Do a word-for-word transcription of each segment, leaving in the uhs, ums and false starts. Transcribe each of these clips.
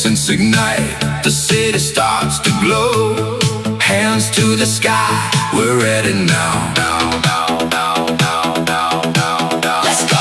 essence ignite. The city starts to glow. Hands to the sky, we're ready now. Now, now, now, now, now, now, now. Let's go.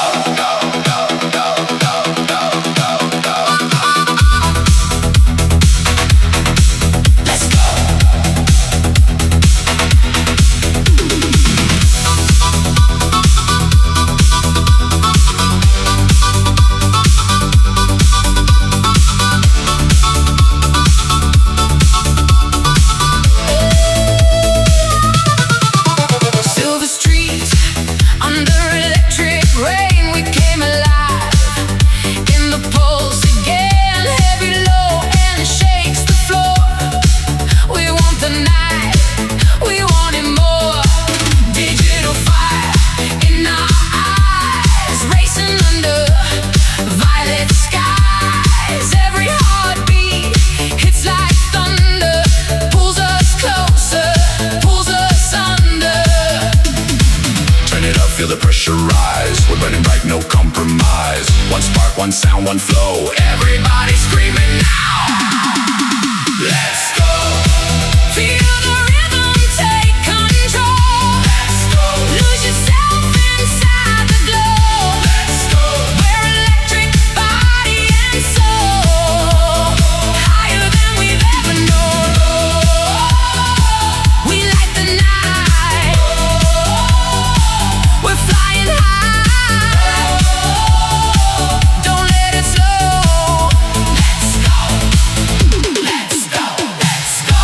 Feel the pressure rise. We're burning bright, no compromise. One spark, one sound, one flow. Everybody screaming now. Let's go. Feel the rhythm, take control. Let's go. Lose yourself inside the glow. Let's go. We're electric, body and soul. Higher than we've ever known. We light the night. We're flying high. Don't let it slow. Let's go. Let's go. Let's go.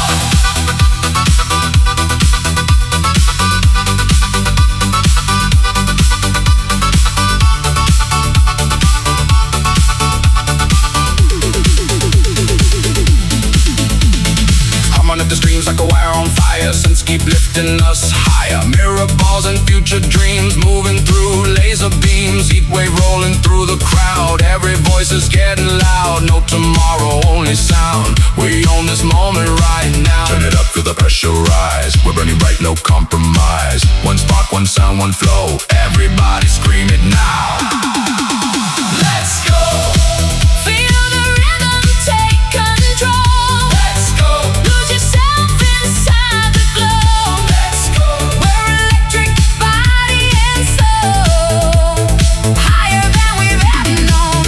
I'm on up the streams like a wire on fire. Suns keep lifting us higher. Mirror balls and future dreams moving through laser beams. Heat wave rolling through the crowd. Every voice is getting loud. No tomorrow, only sound. We own this moment right now. Turn it up, feel the pressure rise. We're burning bright, no compromise. One spark, one sound, one flow. Everybody scream it now. Let's go. Feel the rhythm, take control. Let's go. Lose yourself inside the glow. Let's go. We're electric, body and soul. Higher than we've ever known.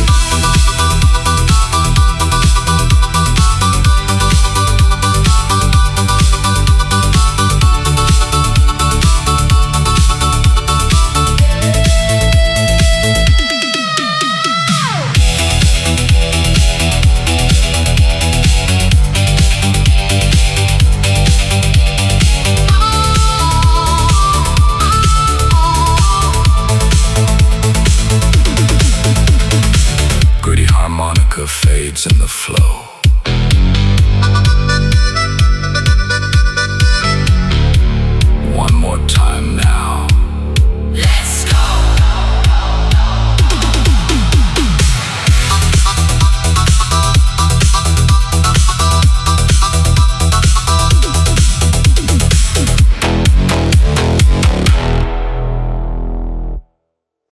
Gritty harmonica fades in the flow.